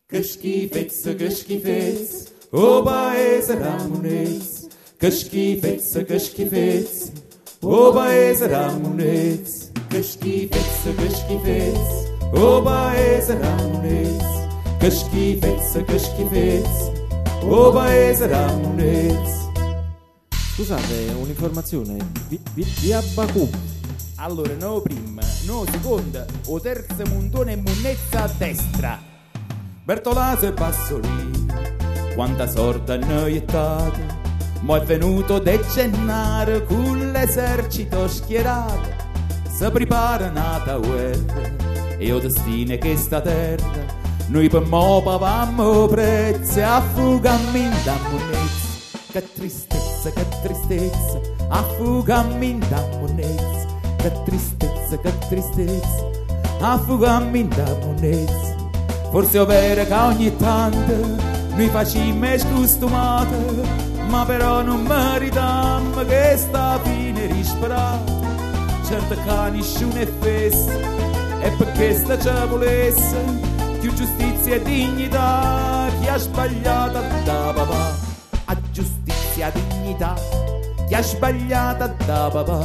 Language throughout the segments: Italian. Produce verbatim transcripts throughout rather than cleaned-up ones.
Che schifezza, che schifezza, oh paese Ramonez. Che schifezza, che schifezza, oh paese Ramonez. Che schifezza, che schifezza, oh paese Ramonez. Che schifezza, che schifezza, oh paese Ramonez. Scusate, un'informazione, vi, vi, via Baku. Allora, no prima, no seconda, o terza montone e munnezza a destra. Bertolaso e Bassolino, quanta sorte hanno iettato, mo' è venuto decennare con l'esercito schierato. Si prepara un'altra guerra e o destino che sta terra, noi per mo' pavamo prezzi a fugammi da monezza. Che tristezza, che tristezza, a fugammi da monezza. Che tristezza, che tristezza, a fugammi da monezza. Forse è vero che ogni tanto noi facciamo scostumate, ma però non meritiamo che sta fine risparata. Certo che nessuno è fesso, e perché sta ci volesse più giustizia e dignità. Chi ha sbagliato da papà, a giustizia e dignità. Chi ha sbagliato da papà,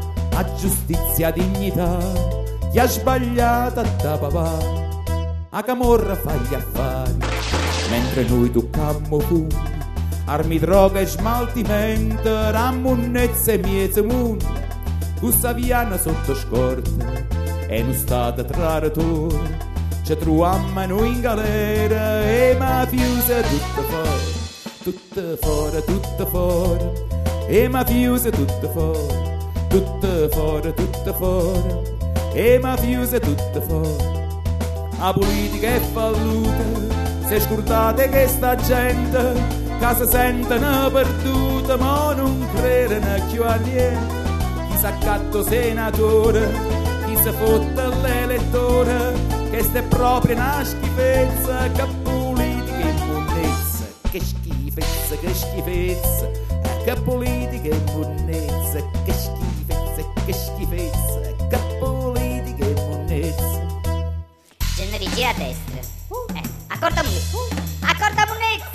a giustizia e dignità. Chi ha sbagliato da papà, a camorra fa gli affari, mentre noi toccammo fumo, armi, droga e smaltimento, rammunnezza e miezza munna, questa viana sotto scorta, e non state traditore, ci troviamo noi in galera, e mafiose tutte fuori, tutte fuori, tutte fuori, e mafiose tutte fuori, tutte fuori, tutte fuori, e mafiose tutte fuori. La politica è falluta, se scordate che sta gente che si sentono perduta, ma non credono più a niente. Chi s'accatto senatore, chi si fotte l'elettore, che sta è proprio una schifezza, che politica è immondezza. Che schifezza, che schifezza, che politica è immondezza. Che schifezza, che schifezza, che politica è immondezza. Gira a destra. Uh. Eh, accorta Munez. Uh. Accorta Munez.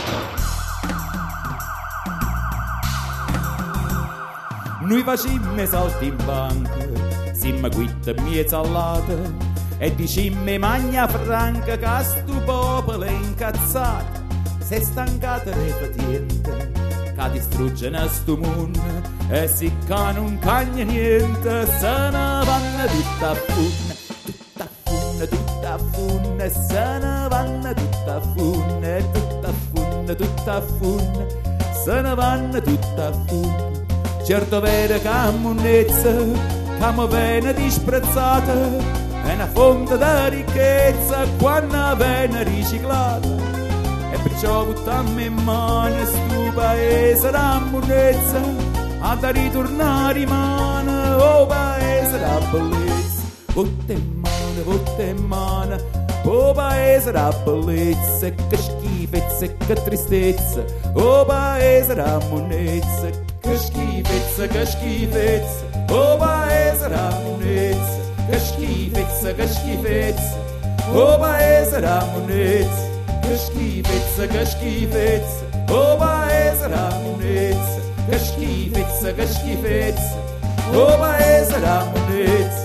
Noi facimmo salti in banca, simmo quitte miezza allata, e dicimmo magna franca che stu popolo è incazzato. Se stancate ripetente, che distruggono stu mondo, e si che non cagna niente, se ne vanno tutta a funna. Tutta funna, se ne vanno tutta a funna, tutta funna, tutta funna, se ne vanno tutta a funna. Certo vero che a munnezza, che mi viene disprezzata, è una fonte di ricchezza quando viene riciclata. E perciò buttammo in mano stu paese da munnezza, a da ritornare in mano, oh paese da bellezza. Botte in mano, botte in mano, oh paese da bellezza. Che schifezza, che tristezza, oh paese da munnezza. Che schifezza, che schifezza, oh paese da munnezza. Che schifezza, che schifezza, oh paese da munnezza. Che schifezza, che schifezza, oh paese da munnezza. Che schifezza, che schifezza, oh paese da munnezza.